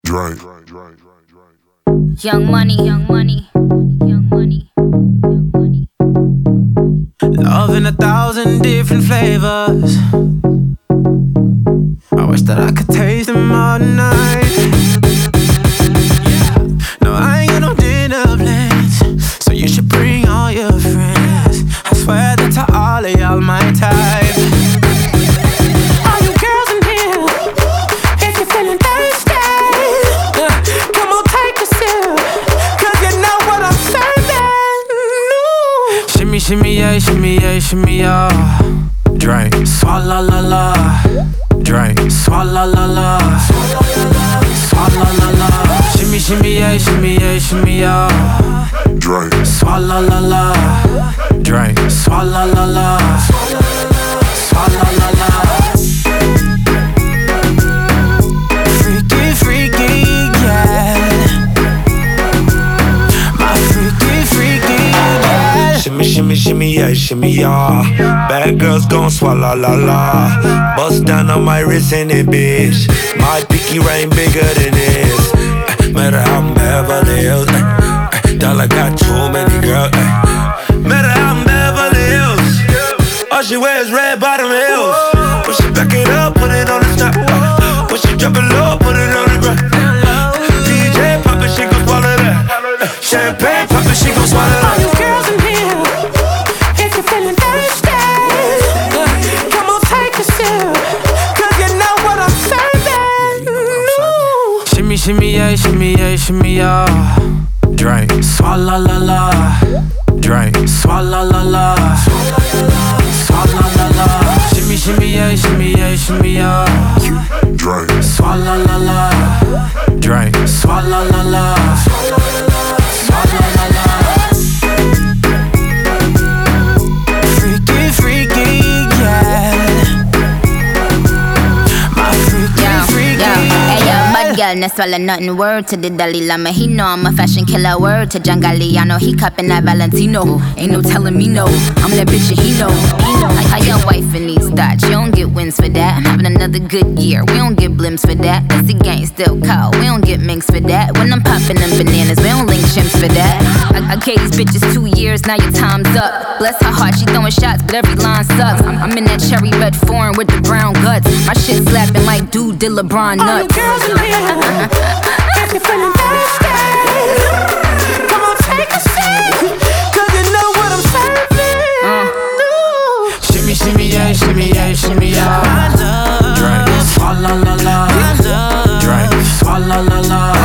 Drink. Young money, young money, young money, young money. Love in 1,000 different flavors. I wish that I could taste them all night. No, I ain't got no dinner plans, so you should bring all your friends. I swear that to all of y'all my type. All you girls in here, if you're feeling thirsty, come on take a sip, 'cause you know what I'm serving. Shimmy, shimmy, yeah, shimmy, yeah, shimmy, yeah. Drink, swalla la la. Drink, swalla la la. Swalla la la. Shimmy, shimmy, yeah, shimmy, yeah, shimmy, yeah. Drink. Swalla la la. Drink, swalla la la. Swalla la la. Freaky, freaky, yeah. My freaky, freaky, yeah. Shimmy, shimmy, shimmy, yeah, shimmy, yeah. Bad girls gon' swallow la la. Bust down on my wrist in it, bitch. My pinky ring bigger than this. Matter how I'm Beverly Hills. Dollar got too many girls. Matter how I'm Beverly Hills. All she wears red bottom heels. When she back it up, put it on the top. When she drop it low, put it on the ground. DJ pop it, she gon' swallow that. Champagne pop it, she gon' swallow that. All you girls in here, if you're feeling thirsty, come on take a sip, 'cause you know what I'm serving. Shimmy, shimmy, yeah, shimmy, yeah, shimmy, yeah. Drink, swalla la la. Drink, swalla la la. Swalla la la. Shimmy, shimmy, yeah, shimmy, yeah, shimmy, yeah. Drink. Swalla la la. Drink, swalla la la. Swalla la la. Freaky, freaky, yeah. My freaky, freaky, Hey, yeah. bad girl, no swallow nothing. Word to the Dalai Lama, he know I'm a fashion killer. Word to John Galliano, he cupping that Valentino. Ain't no telling me no, I'm that bitch and he know. How your wife in these thoughts, you don't get wins for that. I'm having another good year, we don't get blimps for that. That's the gang still cold, we don't get minks for that. When I'm popping them bananas, we don't link chimps for that. I gave these bitches 2 years, now your time's up. Bless her heart, she throwing shots, but every line sucks. I'm in that cherry red foreign with the brown guts. My shit slapping like dude did LeBron nuts. All you girls in here, if you're feeling thirsty, come on take a sip, 'cause you know what I'm serving. Shimmy, shimmy, yeah, shimmy, yeah, shimmy, yeah. Drink, swalla la la. Drink, swalla la la.